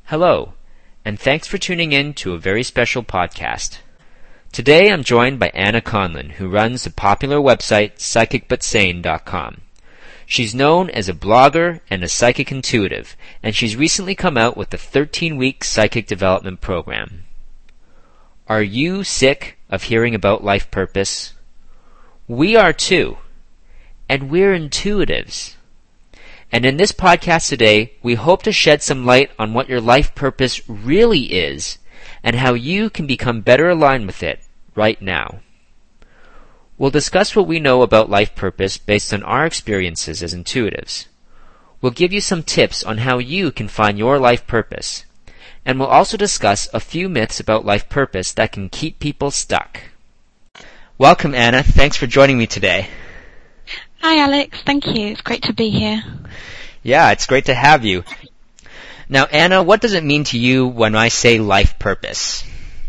Hello, and thanks for tuning in to a very special podcast. Today I'm joined by Anna Conlon, who runs the popular website PsychicButSane.com. She's known as a blogger and a psychic intuitive, and she's recently come out with a 13-week psychic development program. Are you sick of hearing about life purpose? We are too, and we're intuitives. And in this podcast today, we hope to shed some light on what your life purpose really is and how you can become better aligned with it right now. We'll discuss what we know about life purpose based on our experiences as intuitives. We'll give you some tips on how you can find your life purpose. And we'll also discuss a few myths about life purpose that can keep people stuck. Welcome, Anna. Thanks for joining me today. Hi, Alex. Thank you. It's great to be here. Yeah, it's great to have you. Now, Anna, what does it mean to you when I say life purpose?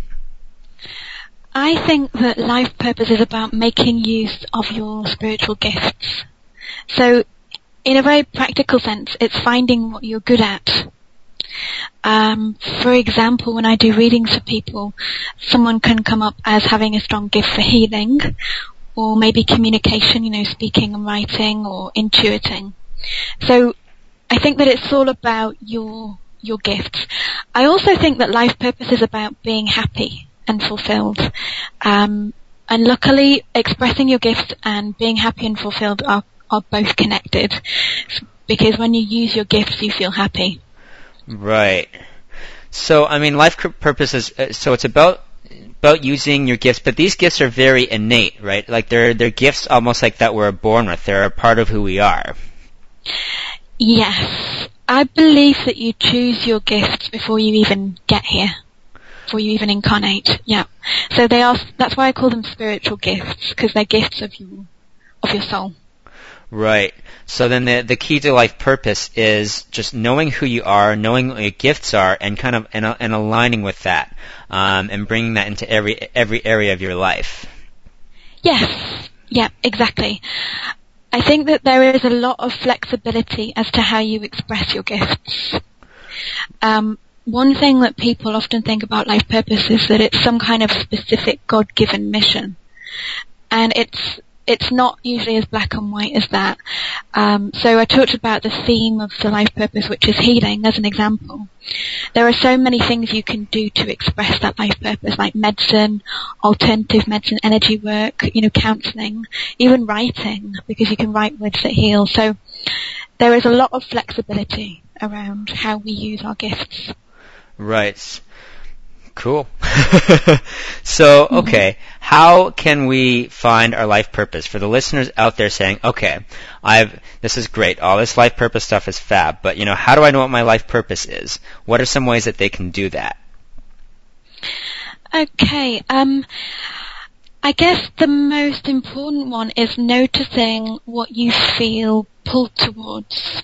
I think that life purpose is about making use of your spiritual gifts. So, in a very practical sense, it's finding what you're good at. For example, when I do readings for people, someone can come up as having a strong gift for healing, or maybe communication, speaking and writing, or intuiting. So I think that it's all about your gifts. I also think that life purpose is about being happy and fulfilled. And luckily, expressing your gifts and being happy and fulfilled are both connected. Because when you use your gifts, you feel happy. Right. So, life purpose is, so it's about using your gifts, but these gifts are very innate, right? Like they're gifts almost like that we're born with. They're a part of who we are. Yes. I believe that you choose your gifts before you even get here, before you even incarnate. Yeah. So that's why I call them spiritual gifts, because they're gifts of your soul. Right. So then the key to life purpose is just knowing who you are, knowing what your gifts are, and kind of and aligning with that, and bringing that into every area of your life. Yes. Yeah, exactly. I think that there is a lot of flexibility as to how you express your gifts. One thing that people often think about life purpose is that it's some kind of specific God-given mission. And it's not usually as black and white as that. So I talked about the theme of the life purpose, which is healing, as an example. There are so many things you can do to express that life purpose, like medicine, alternative medicine, energy work, counseling, even writing, because you can write words that heal. So there is a lot of flexibility around how we use our gifts. Right. Cool. So, okay, how can we find our life purpose? For the listeners out there saying, okay, this is great, all this life purpose stuff is fab, but how do I know what my life purpose is? What are some ways that they can do that? Okay, I guess the most important one is noticing what you feel pulled towards.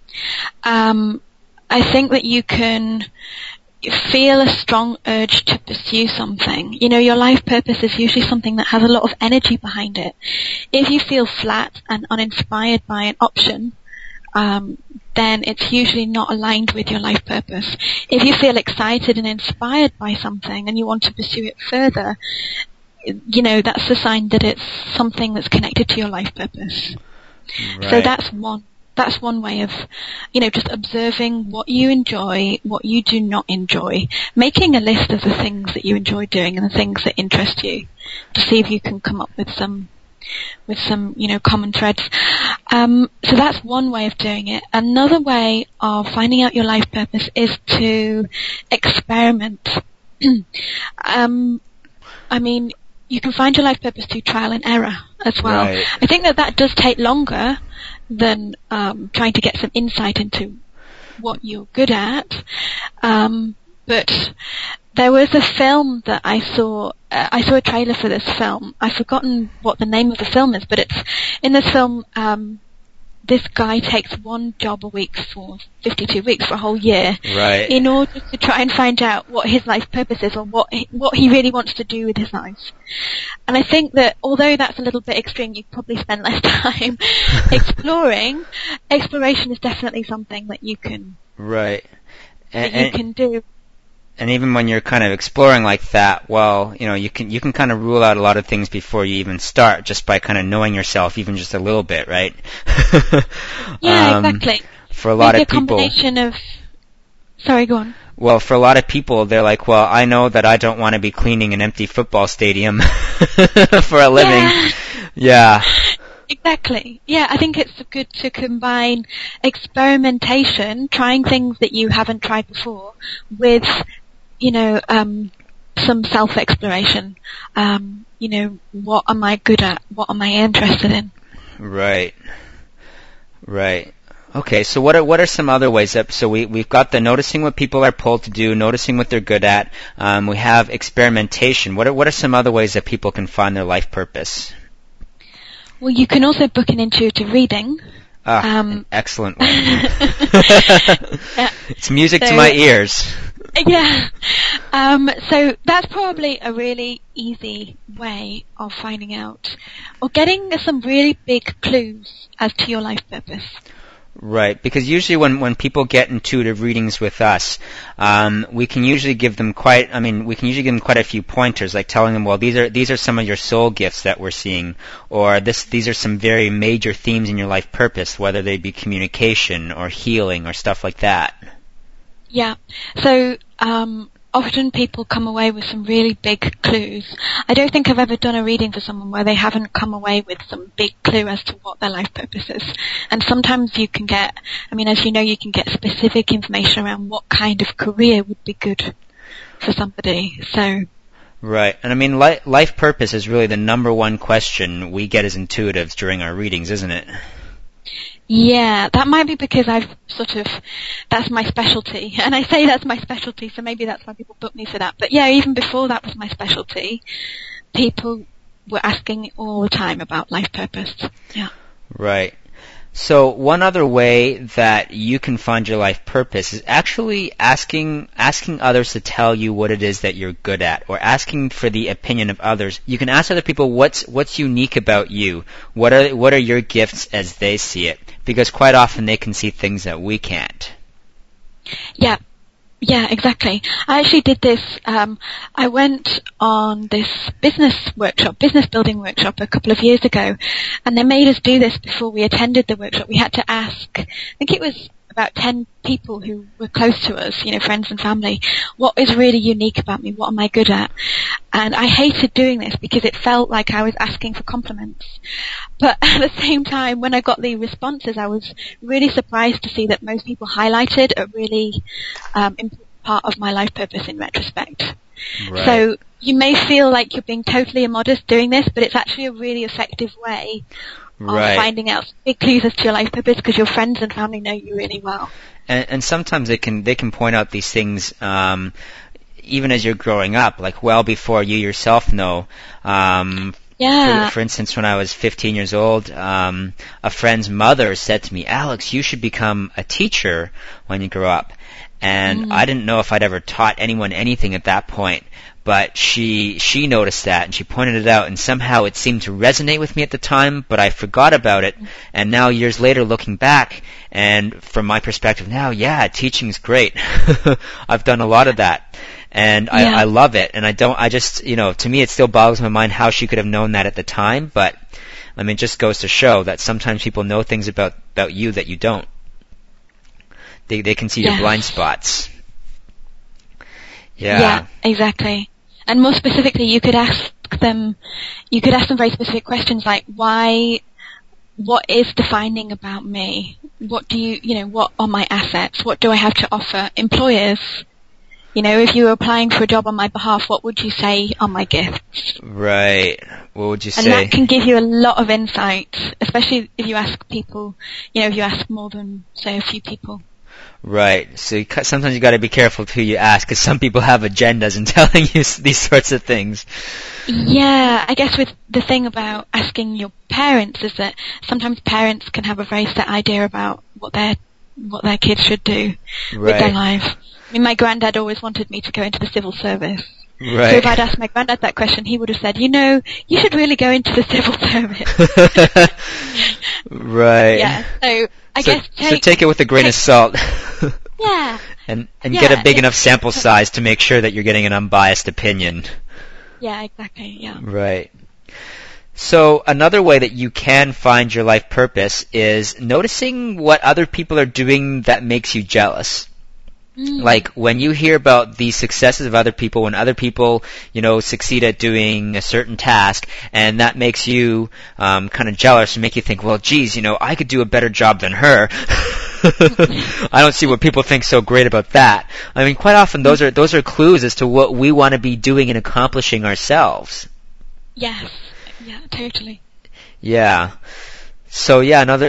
I think that you can feel a strong urge to pursue something. Your life purpose is usually something that has a lot of energy behind it. If you feel flat and uninspired by an option, then it's usually not aligned with your life purpose. If you feel excited and inspired by something and you want to pursue it further, that's the sign that it's something that's connected to your life purpose. Right. So that's one way of, just observing what you enjoy, what you do not enjoy, making a list of the things that you enjoy doing and the things that interest you to see if you can come up with some common threads. So that's one way of doing it. Another way of finding out your life purpose is to experiment. You can find your life purpose through trial and error as well. Right. I think that does take longer than trying to get some insight into what you're good at. But there was a film that I saw a trailer for this film. I've forgotten what the name of the film is, but it's in this film, this guy takes one job a week for 52 weeks for a whole year. Right. In order to try and find out what his life purpose is or what he really wants to do with his life. And I think that although that's a little bit extreme, you probably spend less time exploring. Exploration is definitely something that you can. Right. that you can do. And even when you're kind of exploring like that, well, you can kind of rule out a lot of things before you even start, just by kind of knowing yourself even just a little bit, right? Yeah, exactly. For a lot of people, combination of. Sorry, go on. Well, for a lot of people, they're like, well, I know that I don't want to be cleaning an empty football stadium for a living. Yeah. Exactly. Yeah, I think it's good to combine experimentation, trying things that you haven't tried before, with, some self-exploration. What am I good at? What am I interested in? Right. Okay, so what are some other ways that, so we've got the noticing what people are pulled to do, noticing what they're good at. We have experimentation. What are some other ways that people can find their life purpose? Well, you can also book an intuitive reading. An excellent one. It's music to my ears. Yeah. So that's probably a really easy way of finding out, or getting some really big clues as to your life purpose. Right, because usually when people get intuitive readings with us, we can usually give them quite a few pointers, like telling them, well, these are some of your soul gifts that we're seeing, or these are some very major themes in your life purpose, whether they be communication or healing or stuff like that. Yeah. So, often people come away with some really big clues. I don't think I've ever done a reading for someone where they haven't come away with some big clue as to what their life purpose is. And sometimes you can get, as you know, you can get specific information around what kind of career would be good for somebody. So. Right. And life purpose is really the number one question we get as intuitives during our readings, isn't it? Yeah, that might be because that's my specialty. And I say that's my specialty, so maybe that's why people book me for that. But yeah, even before that was my specialty, people were asking all the time about life purpose. Yeah. Right. So one other way that you can find your life purpose is actually asking others to tell you what it is that you're good at, or asking for the opinion of others. You can ask other people what's unique about you. What are your gifts as they see it? Because quite often they can see things that we can't. Yeah. Yeah, exactly. I actually did this, I went on this business building workshop a couple of years ago, and they made us do this before we attended the workshop. We had to ask, I think it was about 10 people who were close to us, friends and family, what is really unique about me? What am I good at? And I hated doing this because it felt like I was asking for compliments. But at the same time, when I got the responses, I was really surprised to see that most people highlighted a really important part of my life purpose in retrospect. Right. So you may feel like you're being totally immodest doing this, but it's actually a really effective way of finding out big clues as to your life purpose, because your friends and family know you really well. And sometimes they can point out these things even as you're growing up, like well before you yourself know. For instance, when I was 15 years old, a friend's mother said to me, "Alex, you should become a teacher when you grow up." And I didn't know if I'd ever taught anyone anything at that point. But she noticed that, and she pointed it out, and somehow it seemed to resonate with me at the time, but I forgot about it. And now, years later, looking back, and from my perspective now, yeah, teaching's great. I've done a lot of that. And I love it. And to me, it still boggles my mind how she could have known that at the time, but, it just goes to show that sometimes people know things about you that you don't. They can see your blind spots. Yeah, exactly. And more specifically, you could ask them very specific questions like, what is defining about me? What what are my assets? What do I have to offer employers? If you were applying for a job on my behalf, what would you say are my gifts? Right. What would you say? And that can give you a lot of insight, especially if you ask people, if you ask more than, say, a few people. Right. So sometimes you got to be careful who you ask, because some people have agendas in telling you these sorts of things. Yeah, I guess with the thing about asking your parents is that sometimes parents can have a very set idea about what their kids should do with their life. My granddad always wanted me to go into the civil service. Right. So if I'd asked my granddad that question, he would have said, you should really go into the civil service. Right. Yeah. So I guess take it with a grain of salt. Yeah. and get a big enough sample size to make sure that you're getting an unbiased opinion. Yeah, exactly, yeah. Right. So another way that you can find your life purpose is noticing what other people are doing that makes you jealous. Like when you hear about the successes of other people, when other people, succeed at doing a certain task, and that makes you kind of jealous and make you think, well, geez, I could do a better job than her. I don't see what people think so great about that. I mean, quite often those are clues as to what we want to be doing and accomplishing ourselves. Yes. Yeah, totally. Yeah. So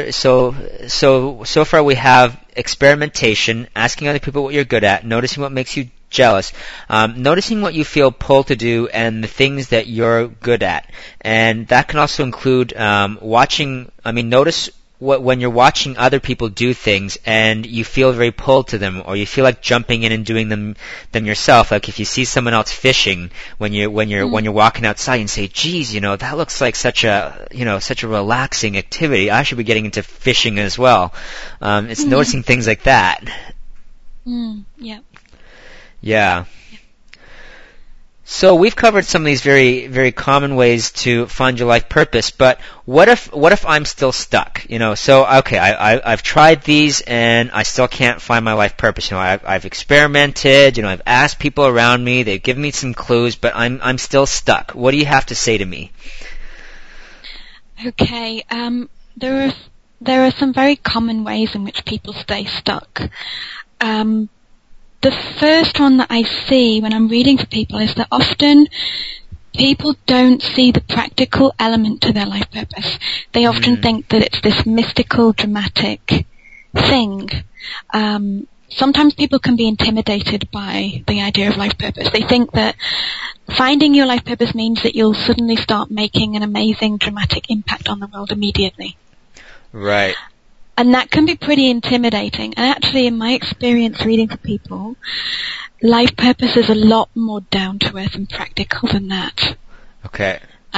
so far we have experimentation, asking other people what you're good at, noticing what makes you jealous, noticing what you feel pulled to do, and the things that you're good at. And that can also include notice when you're watching other people do things and you feel very pulled to them, or you feel like jumping in and doing them yourself. Like if you see someone else fishing when you're walking outside and say, geez, that looks like such a relaxing activity. I should be getting into fishing as well. It's noticing things like that. Yeah. Yeah. So we've covered some of these very, very common ways to find your life purpose, but what if I'm still stuck? I've tried these and I still can't find my life purpose. I've experimented, I've asked people around me, they've given me some clues, but I'm still stuck. What do you have to say to me? Okay, there are some very common ways in which people stay stuck. The first one that I see when I'm reading to people is that often people don't see the practical element to their life purpose. They often think that it's this mystical, dramatic thing. Sometimes people can be intimidated by the idea of life purpose. They think that finding your life purpose means that you'll suddenly start making an amazing, dramatic impact on the world immediately. Right. And that can be pretty intimidating. And actually, in my experience reading to people, life purpose is a lot more down to earth and practical than that. Okay.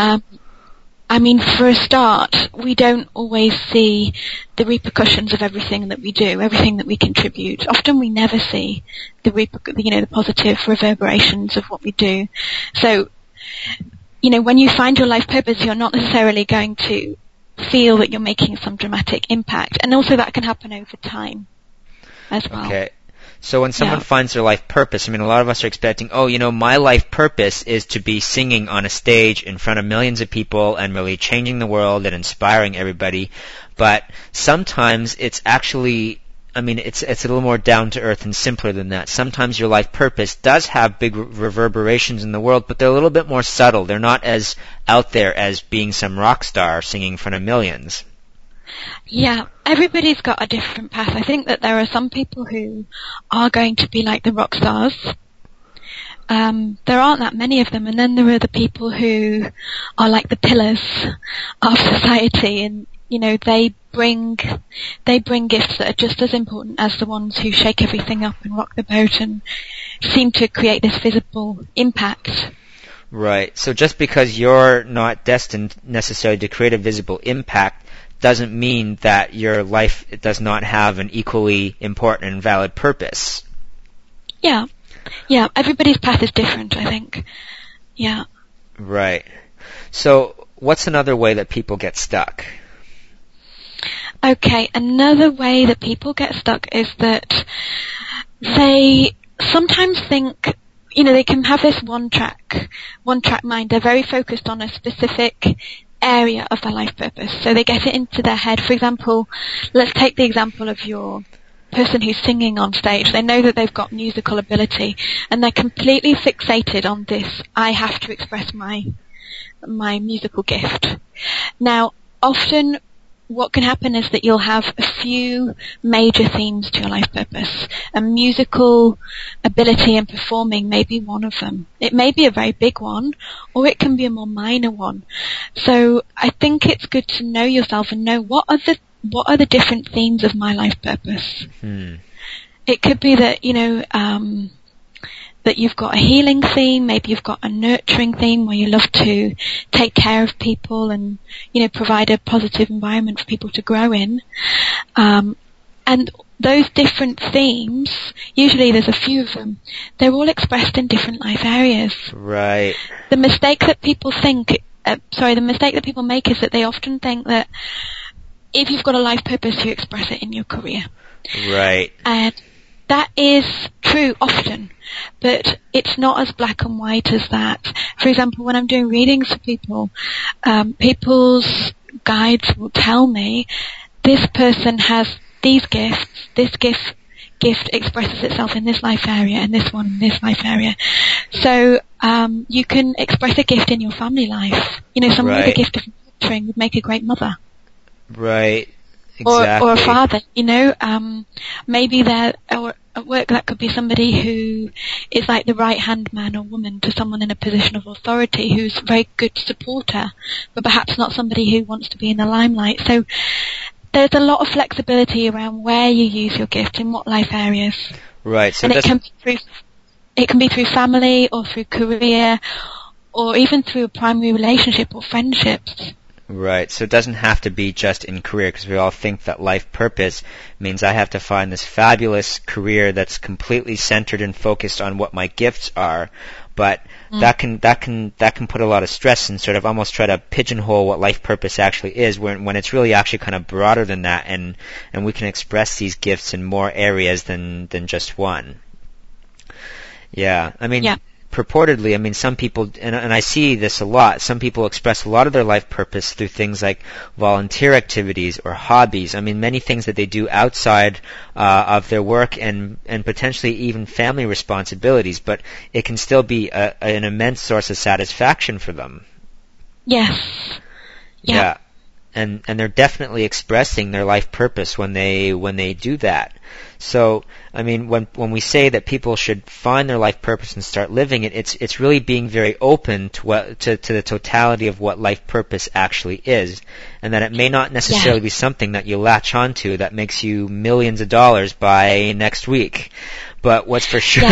For a start, we don't always see the repercussions of everything that we do, everything that we contribute. Often we never see the positive reverberations of what we do. So, when you find your life purpose, you're not necessarily going to feel that you're making some dramatic impact, and also that can happen over time as well. Okay. So when someone finds their life purpose, a lot of us are expecting, my life purpose is to be singing on a stage in front of millions of people and really changing the world and inspiring everybody. But sometimes it's actually, it's a little more down to earth and simpler than that. Sometimes your life purpose does have big reverberations in the world, but they're a little bit more subtle. They're not as out there as being some rock star singing in front of millions. Yeah, everybody's got a different path. I think that there are some people who are going to be like the rock stars. There aren't that many of them, and then there are the people who are like the pillars of society, and they bring gifts that are just as important as the ones who shake everything up and rock the boat and seem to create this visible impact. Right. So just because you're not destined necessarily to create a visible impact doesn't mean that your life does not have an equally important and valid purpose. Yeah. Yeah, everybody's path is different, I think. Yeah. Right. So what's another way that people get stuck? Okay, another way that people get stuck is that they sometimes think, they can have this one track mind. They're very focused on a specific area of their life purpose. So they get it into their head. For example, let's take the example of your person who's singing on stage. They know that they've got musical ability and they're completely fixated on this. I have to express my musical gift. Now, often what can happen is that you'll have a few major themes to your life purpose. A musical ability and performing may be one of them. It may be a very big one, or it can be a more minor one. So I think it's good to know yourself and know what are the different themes of my life purpose. It could be that, that you've got a healing theme, maybe you've got a nurturing theme where you love to take care of people and, provide a positive environment for people to grow in. And those different themes, usually there's a few of them, they're all expressed in different life areas. Right. The mistake that people make is that they often think that if you've got a life purpose, you express it in your career. Right. And that is true often, but it's not as black and white as that. For example, when I'm doing readings for people, people's guides will tell me this person has these gifts, this gift expresses itself in this life area and this one in this life area. So you can express a gift in your family life. Someone with a gift of nurturing would make a great mother. Right. Exactly. Or a father, maybe at work that could be somebody who is like the right-hand man or woman to someone in a position of authority who's a very good supporter, but perhaps not somebody who wants to be in the limelight. So there's a lot of flexibility around where you use your gift, in what life areas. Right. So and it can be through family or through career or even through a primary relationship or friendships. Right, so it doesn't have to be just in career, because we all think that life purpose means I have to find this fabulous career that's completely centered and focused on what my gifts are, but that can put a lot of stress and sort of almost try to pigeonhole what life purpose actually is, when it's really actually kind of broader than that, and we can express these gifts in more areas than just one. Yeah, I mean. Yeah. Purportedly, some people, and I see this a lot, some people express a lot of their life purpose through things like volunteer activities or hobbies. Many things that they do outside of their work and potentially even family responsibilities, but it can still be an immense source of satisfaction for them. Yes. Yeah. And they're definitely expressing their life purpose when they do that. So, when we say that people should find their life purpose and start living it, it's really being very open to the totality of what life purpose actually is, and that it may not necessarily be something that you latch onto that makes you millions of dollars by next week. But what's for sure,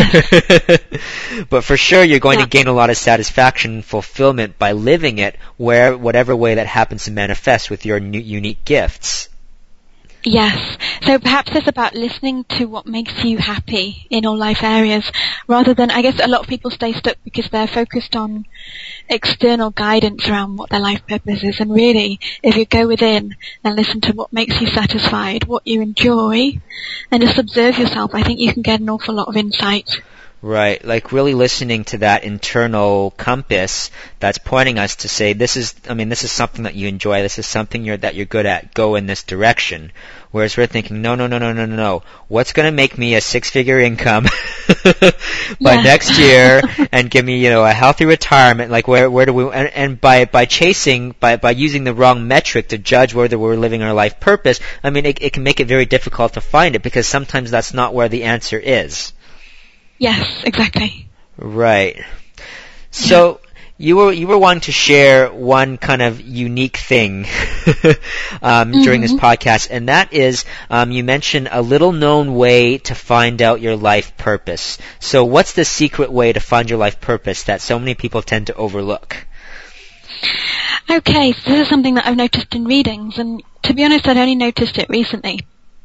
but for sure you're going to gain a lot of satisfaction and fulfillment by living it, whatever way that happens to manifest with your unique gifts. Yes. So perhaps it's about listening to what makes you happy in all life areas, rather than, I guess a lot of people stay stuck because they're focused on external guidance around what their life purpose is. And really, if you go within and listen to what makes you satisfied, what you enjoy, and just observe yourself, I think you can get an awful lot of insight. Right, like really listening to that internal compass that's pointing us to say, this is something that you enjoy, this is something that you're good at, go in this direction. Whereas we're thinking, no, what's going to make me a six-figure income by next year and give me, a healthy retirement? Like where do we, and by using the wrong metric to judge whether we're living our life purpose, it can make it very difficult to find it, because sometimes that's not where the answer is. Yes, exactly. Right. So you were wanting to share one kind of unique thing during this podcast, and that is you mentioned a little known way to find out your life purpose. So what's the secret way to find your life purpose that so many people tend to overlook? Okay, so this is something that I've noticed in readings, and to be honest, I'd only noticed it recently.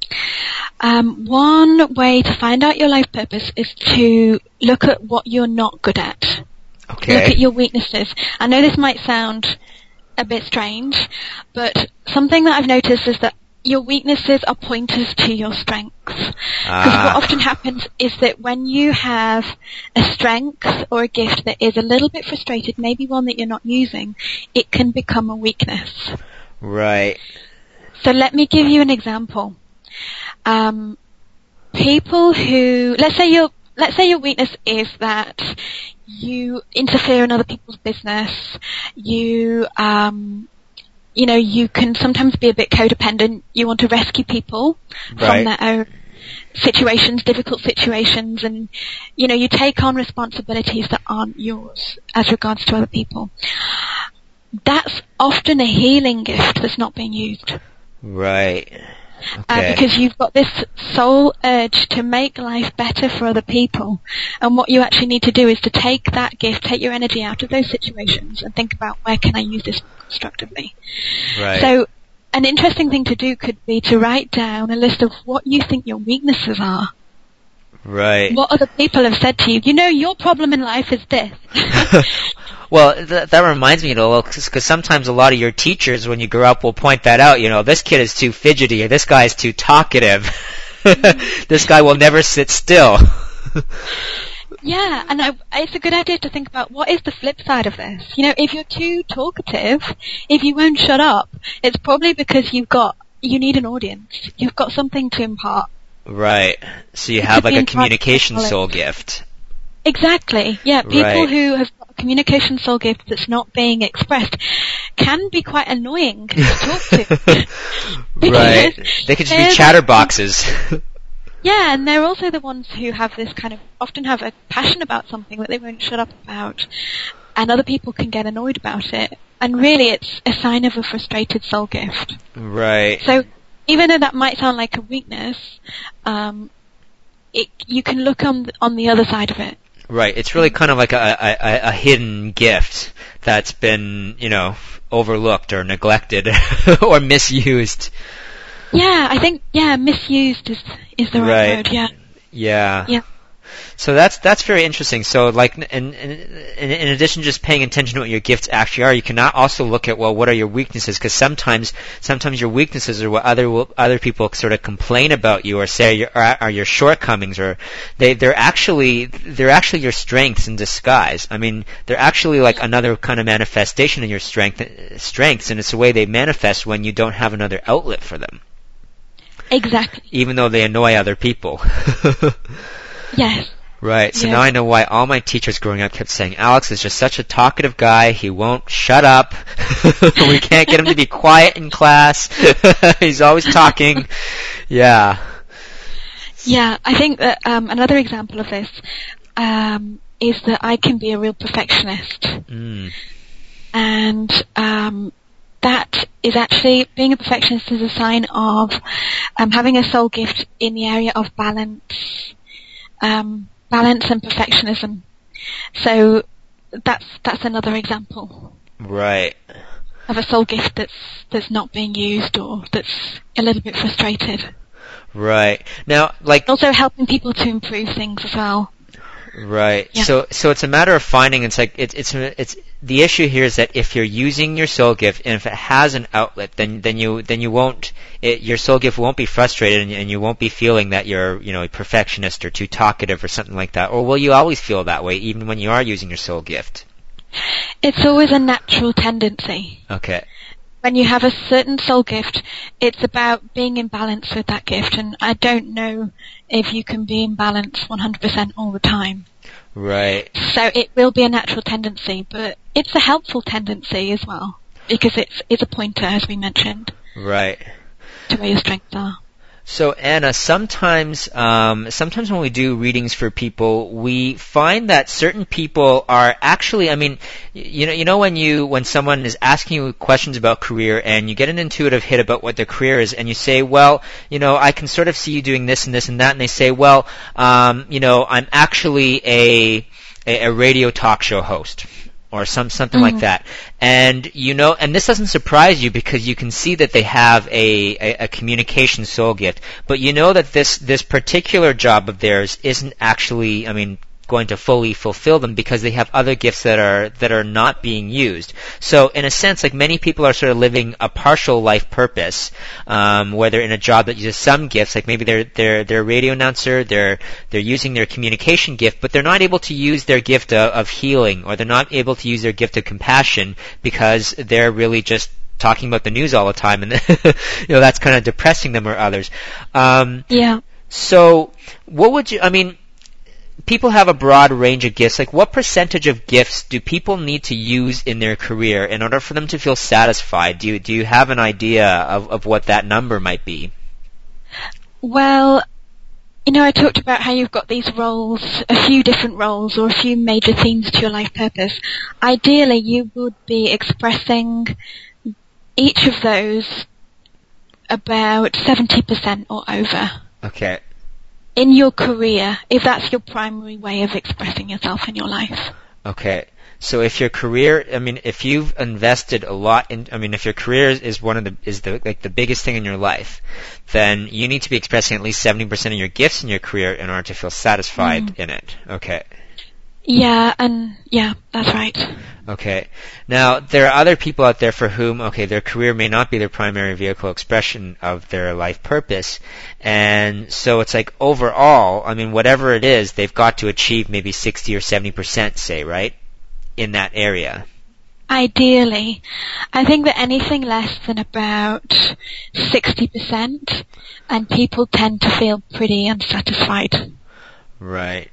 One way to find out your life purpose is to look at what you're not good at. Okay. Look at your weaknesses. I know this might sound a bit strange, but something that I've noticed is that your weaknesses are pointers to your strengths. Because what often happens is that when you have a strength or a gift that is a little bit frustrated, maybe one that you're not using, it can become a weakness. Right. So let me give you an example. People who, let's say your weakness is that you interfere in other people's business. You can sometimes be a bit codependent. You want to rescue people from their own situations, difficult situations, and, you take on responsibilities that aren't yours as regards to other people. That's often a healing gift that's not being used. Right. Okay. Because you've got this soul urge to make life better for other people. And what you actually need to do is to take that gift, take your energy out of those situations and think about, where can I use this constructively? Right. So an interesting thing to do could be to write down a list of what you think your weaknesses are. Right. What other people have said to you. You know, your problem in life is this. Well, that reminds me, because sometimes a lot of your teachers, when you grow up, will point that out. This kid is too fidgety, or this guy is too talkative. This guy will never sit still. Yeah, and it's a good idea to think about what is the flip side of this. If you're too talkative, if you won't shut up, it's probably because you need an audience. You've got something to impart. Right. So you have like a communication soul gift. Exactly. Yeah, people Right. who have got a communication soul gift that's not being expressed can be quite annoying to talk to. Right. They could just be chatterboxes. Yeah, and they're also the ones who have this often have a passion about something that they won't shut up about, and other people can get annoyed about it. And really, it's a sign of a frustrated soul gift. Right. So, even though that might sound like a weakness, you can look on the other side of it. Right. It's really kind of like a hidden gift that's been, overlooked or neglected or misused. Yeah, I think misused is the right word. Yeah. Yeah. Yeah. So that's very interesting. So like, in addition to just paying attention to what your gifts actually are, you can also look at, what are your weaknesses? Because sometimes your weaknesses are what other people sort of complain about you or say are your shortcomings, or they're actually your strengths in disguise. I mean, they're actually like another kind of manifestation of your strengths, and it's the way they manifest when you don't have another outlet for them. Exactly. Even though they annoy other people. Yes. Right. So now I know why all my teachers growing up kept saying, Alex is just such a talkative guy. He won't shut up. We can't get him to be quiet in class. He's always talking. Yeah. Yeah, I think that another example of this is that I can be a real perfectionist. Mm. And that is actually, being a perfectionist is a sign of having a soul gift in the area of balance and perfectionism. So that's another example. Right. Of a soul gift that's not being used, or that's a little bit frustrated. Right. Now, like, also helping people to improve things as well. Right. Yeah. So it's a matter of finding. It's like it's the issue here is that if you're using your soul gift and if it has an outlet, then you won't. Your soul gift won't be frustrated, and you won't be feeling that you're a perfectionist or too talkative or something like that. Or will you always feel that way even when you are using your soul gift? It's always a natural tendency. Okay. When you have a certain soul gift, it's about being in balance with that gift, and I don't know if you can be in balance 100% all the time. Right. So it will be a natural tendency, but it's a helpful tendency as well, because it's a pointer, as we mentioned. Right. To where your strengths are. So Anna, sometimes when we do readings for people, we find that certain people are actually, I mean, when someone is asking you questions about career and you get an intuitive hit about what their career is, and you say, well, I can sort of see you doing this and this and that, and they say, well, I'm actually a radio talk show host. Or something like that. And and this doesn't surprise you because you can see that they have a communication soul gift. But you know that this particular job of theirs isn't actually, going to fully fulfill them because they have other gifts that are not being used. So in a sense, like, many people are sort of living a partial life purpose, where they're in a job that uses some gifts, like maybe they're a radio announcer, they're using their communication gift, but they're not able to use their gift of healing, or they're not able to use their gift of compassion because they're really just talking about the news all the time, and that's kind of depressing them or others. Yeah. So what would you, people have a broad range of gifts. Like, what percentage of gifts do people need to use in their career in order for them to feel satisfied? Do you have an idea of what that number might be? Well, I talked about how you've got these roles, a few different roles, or a few major themes to your life purpose. Ideally, you would be expressing each of those about 70% or over. Okay. In your career, if that's your primary way of expressing yourself in your life. Okay. So if your career, I mean, if you've invested a lot in, I mean, if your career is the biggest thing in your life, then you need to be expressing at least 70% of your gifts in your career in order to feel satisfied in it. Okay. Yeah, that's right. Okay. Now, there are other people out there for whom, okay, their career may not be their primary vehicle expression of their life purpose. And so it's like overall, I mean, whatever it is, they've got to achieve maybe 60 or 70%, say, right? In that area. Ideally. I think that anything less than about 60%, and people tend to feel pretty unsatisfied. Right.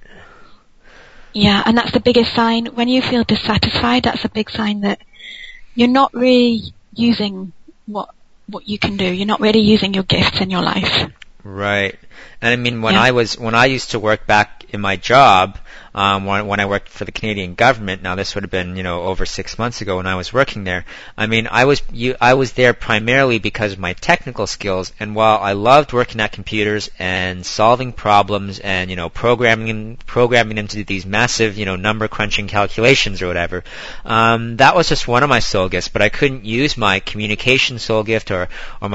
Yeah, and that's the biggest sign. When you feel dissatisfied, that's a big sign that you're not really using what you can do. You're not really using your gifts in your life. Right. And I mean, when I used to work back in my job, when I worked for the Canadian government, now this would have been, over 6 months ago when I was working there. I mean, I was there primarily because of my technical skills, and while I loved working at computers and solving problems and, programming them to do these massive, number crunching calculations or whatever, that was just one of my soul gifts, but I couldn't use my communication soul gift or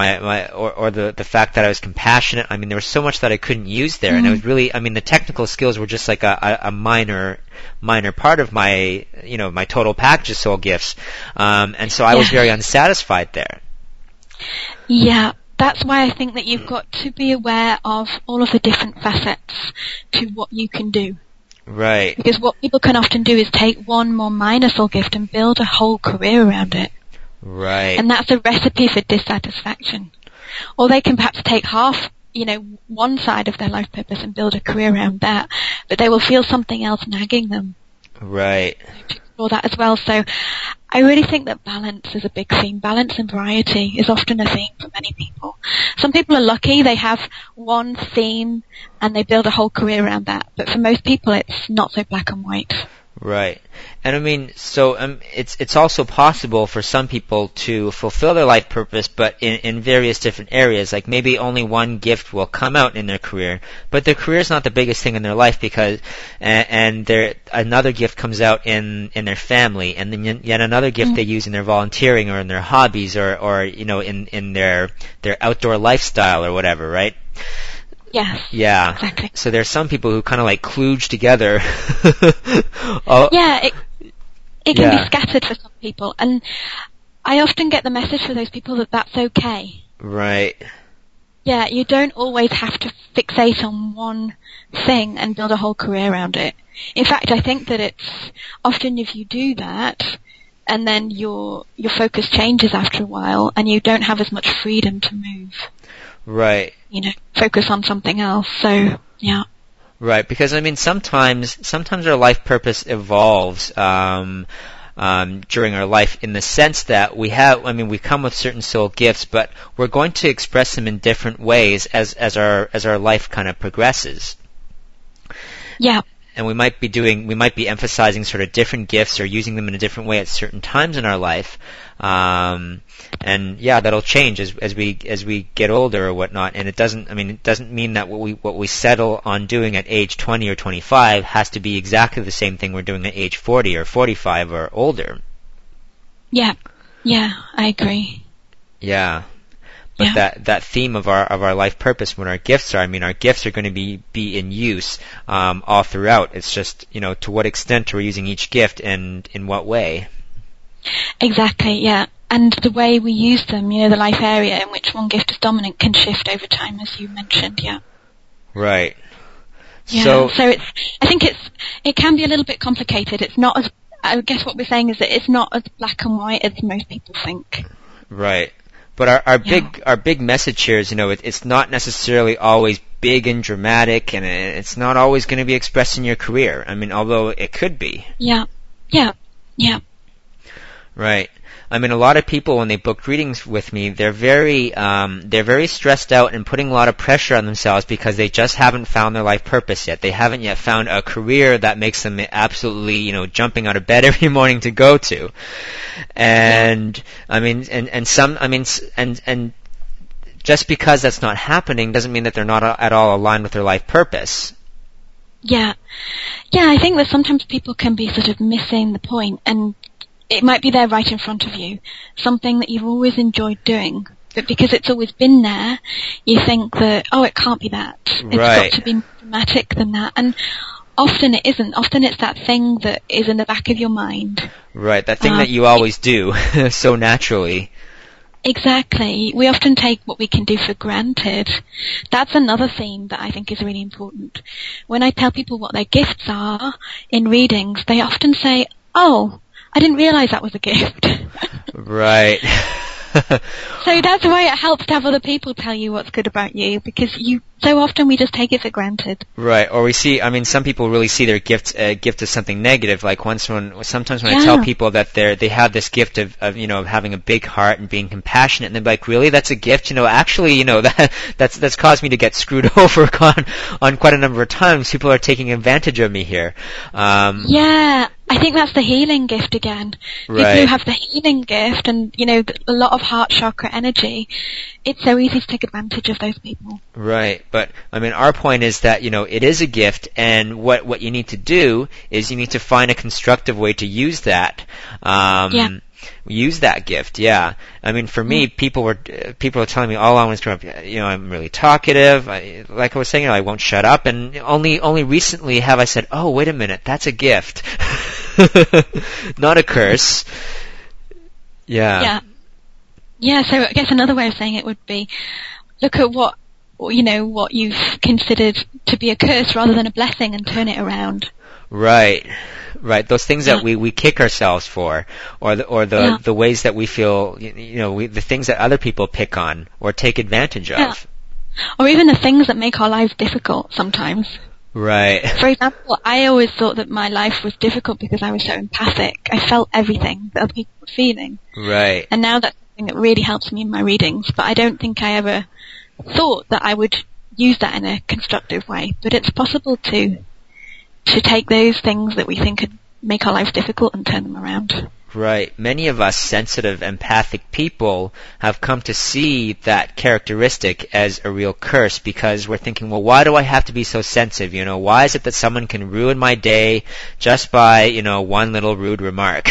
the fact that I was compassionate. I mean, there was so much that I couldn't use there, and it was really, I mean, the technical skills were just like a minor part of my, my total package of soul gifts. And so I was very unsatisfied there. Yeah, that's why I think that you've got to be aware of all of the different facets to what you can do. Right. Because what people can often do is take one more minor soul gift and build a whole career around it. Right. And that's a recipe for dissatisfaction. Or they can perhaps take half, one side of their life purpose and build a career around that, but they will feel something else nagging them. Right. To explore that as well. So I really think that balance is a big theme. Balance and variety is often a theme for many people. Some people are lucky, they have one theme and they build a whole career around that. But for most people, it's not so black and white. Right. And I mean, so it's also possible for some people to fulfill their life purpose, but in various different areas. Like maybe only one gift will come out in their career, but their career is not the biggest thing in their life because, and another gift comes out in their family, and then yet another gift they use in their volunteering or in their hobbies or in their outdoor lifestyle or whatever, right? Yes. Yeah. Exactly. So there's some people who kind of like kludge together. Yeah, it can be scattered for some people, and I often get the message for those people that that's okay. Right. Yeah, you don't always have to fixate on one thing and build a whole career around it. In fact, I think that it's often if you do that, and then your focus changes after a while, and you don't have as much freedom to move. Right. Focus on something else. So, yeah. Right, because I mean, sometimes our life purpose evolves during our life in the sense that we come with certain soul gifts, but we're going to express them in different ways as our life kind of progresses. Yeah. And we might be emphasizing sort of different gifts or using them in a different way at certain times in our life. And yeah, that'll change as we get older or whatnot. And it doesn't mean that what we settle on doing at age 20 or 25 has to be exactly the same thing we're doing at age 40 or 45 or older. Yeah, I agree. Yeah. But that theme of our life purpose, when our gifts are going to be in use all throughout. It's just, to what extent we're using each gift and in what way. Exactly, yeah. And the way we use them, the life area in which one gift is dominant can shift over time, as you mentioned, yeah. Right. Yeah, so I think it can be a little bit complicated. It's not as, I guess what we're saying is that it's not as black and white as most people think. Right. But our big message here is, it's not necessarily always big and dramatic, and it's not always going to be expressed in your career. I mean, although it could be. Yeah. Right. I mean, a lot of people, when they book readings with me, they're very stressed out and putting a lot of pressure on themselves because they just haven't found their life purpose yet. They haven't yet found a career that makes them absolutely, jumping out of bed every morning to go to. And, and just because that's not happening doesn't mean that they're not at all aligned with their life purpose. Yeah. Yeah, I think that sometimes people can be sort of missing the point, and it might be there right in front of you, something that you've always enjoyed doing, but because it's always been there, you think that, oh, it can't be that. It's got to be more dramatic than that. And often it isn't. Often it's that thing that is in the back of your mind. Right, that thing that you always do so naturally. Exactly. We often take what we can do for granted. That's another theme that I think is really important. When I tell people what their gifts are in readings, they often say, oh, I didn't realize that was a gift. Right. So that's why it helps to have other people tell you what's good about you, because so often we just take it for granted. Right, or we see, I mean, some people really see their gift as something negative. Like sometimes when I tell people that they have this gift of having a big heart and being compassionate, and they're like, really, that's a gift? Actually, that's caused me to get screwed over on quite a number of times. People are taking advantage of me here. Yeah. I think that's the healing gift again. Right. People who have the healing gift and, a lot of heart chakra energy, it's so easy to take advantage of those people. Right. But, I mean, our point is that, it is a gift, and what you need to do is you need to find a constructive way to use that. Use that gift, yeah. I mean, for me, people were telling me all along was growing up, I'm really talkative. Like I was saying, I won't shut up. And only recently have I said, oh, wait a minute, that's a gift. Not a curse. Yeah. Yeah, so I guess another way of saying it would be, look at what you've considered to be a curse rather than a blessing, and turn it around. Right. Those things that we kick ourselves for, or the ways that we feel, the things that other people pick on or take advantage of. Yeah. Or even the things that make our lives difficult sometimes. Right. For example, I always thought that my life was difficult because I was so empathic. I felt everything that other people were feeling. Right. And now that's something that really helps me in my readings, but I don't think I ever thought that I would use that in a constructive way. But it's possible to take those things that we think could make our lives difficult and turn them around. Right. Many of us sensitive, empathic people have come to see that characteristic as a real curse, because we're thinking, well, why do I have to be so sensitive? Why is it that someone can ruin my day just by, one little rude remark?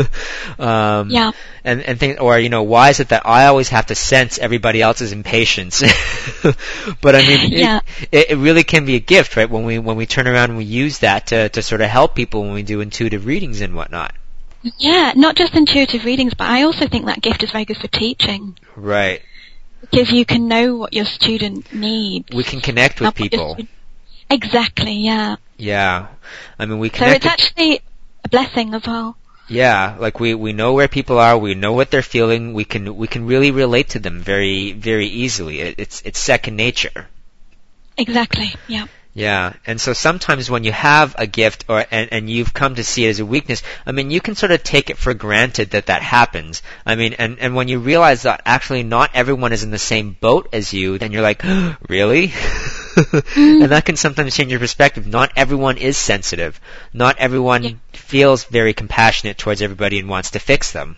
And think, or, why is it that I always have to sense everybody else's impatience? But I mean, it really can be a gift, right? When we turn around and we use that to sort of help people when we do intuitive readings and whatnot. Yeah, not just intuitive readings, but I also think that gift is very good for teaching. Right. Because you can know what your student needs. We can connect with people. Exactly, yeah. Yeah. I mean, we connect. So it's actually a blessing as well. Yeah, like we know where people are, we know what they're feeling, we can really relate to them very, very easily. It's second nature. Exactly, yeah. Yeah, and so sometimes when you have a gift and you've come to see it as a weakness, I mean, you can sort of take it for granted that happens. I mean, and when you realize that actually not everyone is in the same boat as you, then you're like, really? And that can sometimes change your perspective. Not everyone is sensitive. Not everyone feels very compassionate towards everybody and wants to fix them.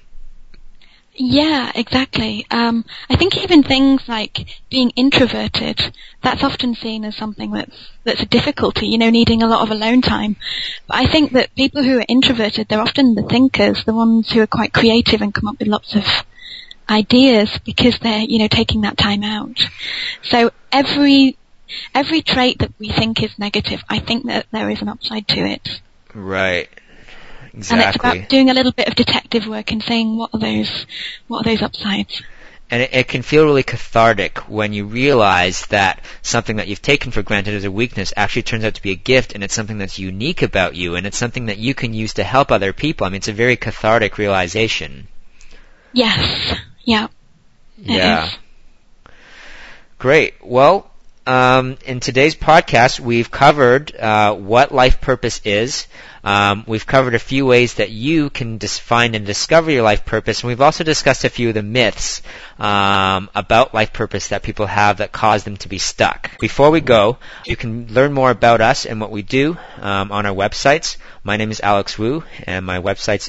Yeah, exactly. I think even things like being introverted, that's often seen as something that's a difficulty, needing a lot of alone time. But I think that people who are introverted, they're often the thinkers, the ones who are quite creative and come up with lots of ideas because they're, taking that time out. So every trait that we think is negative, I think that there is an upside to it. Right. Exactly. And it's about doing a little bit of detective work and saying, what are those upsides? And it can feel really cathartic when you realize that something that you've taken for granted as a weakness actually turns out to be a gift, and it's something that's unique about you, and it's something that you can use to help other people. I mean, it's a very cathartic realization. Yes. Yeah. Yeah. Great. Well, in today's podcast, we've covered what life purpose is. We've covered a few ways that you can find and discover your life purpose, and we've also discussed a few of the myths about life purpose that people have that cause them to be stuck. Before we go, you can learn more about us and what we do on our websites. My name is Alex Wu, and my website's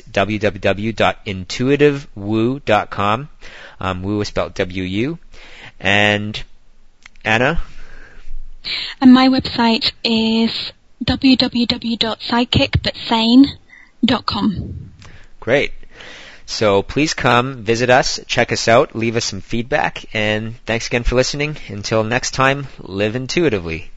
www.intuitivewoo.com. Woo is spelled W-U. And Anna? And my website is www.psychicbutsane.com. Great. So please come, visit us, check us out, leave us some feedback, and thanks again for listening. Until next time, live intuitively.